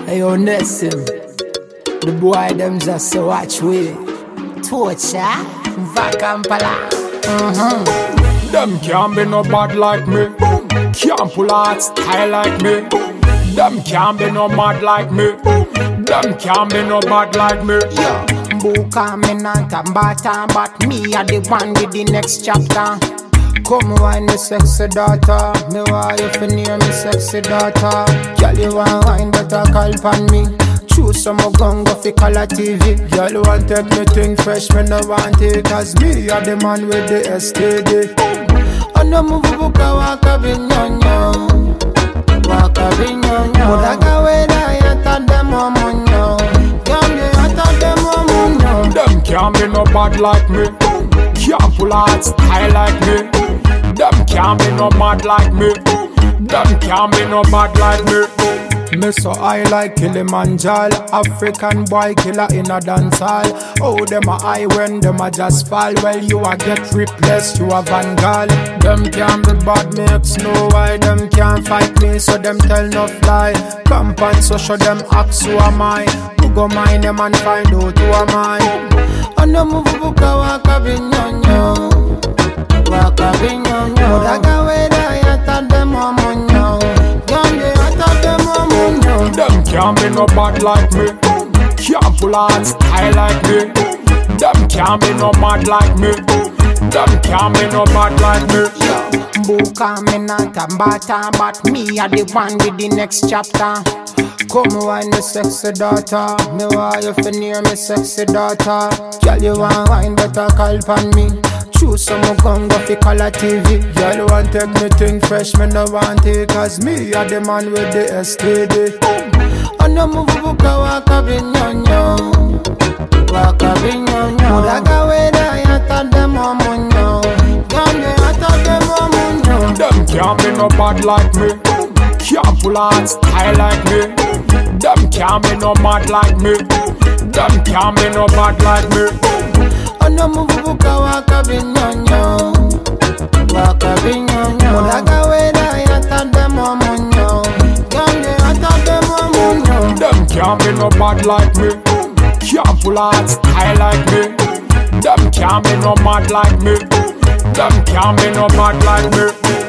Hey, Onessim, the boy them just say watch we. Torture, Vakampala. Them can't be no bad like me. Can't pull out style like me. Them can't be no mad like me. Them can't be no bad like me. Buka me not a bata, but me are the one with the next chapter. Come wine me sexy daughter. Me want you fi near me sexy daughter. Girl you want wine better call pan me. Choose some gun go fi color TV. Girl want take me thing fresh, me no want it. Cause me are the man with the STD. Ano muvubuka waka binyonyo. Waka binyonyo. Mudaga weda yata demo monyo. Gamye yata demo monyo. Them can't be no bad like me. Can't pull out style like me. Them can't be no mad like me. Them can't be no bad like me. Me so high like Kilimanjaro. African boy killer in a dance hall. Oh, them a high when them a just fall. Well, you a get replaced, you a vanguard. Them can't be bad, me ex know why. Them can't fight me, so them tell no fly. Come on, so show them ask who am I. Who go mind them and find out who am I. Ano muvubuka waka binyonyo. Waka binyonyo. Mudaga weda yata demo monyo. Gamye yata demo monyo. Them can't be no bad like me. Can't pull out style like me. Them can't be no mad like me. Them can't be no bad like me. Buka me not a bata, but me are the one with the next chapter. Come wine me sexy daughter. Me want you fi near me sexy daughter. Girl you want wine better call pan me. Choose some gun go fi color TV. Girl want take me thing fresh, me no want it. Cause me are the man with the STD. Ano muvubuka waka binyonyo. Waka binyonyo. Mudaga weda yata demo monyo. Gamye yata demo monyo. Them can't be no bad like me. Can't pull out style like me. Them can't be no mad like me. Them can't be no bad like me. Ano muvubuka waka binyonyo. Waka binyonyo. Mudaga weda yata demo monyo. Gamye yata demo monyo. Them can't be no bad like me. Can't pull out style like me. Them can't be no mad like me. Them can't be no bad like me.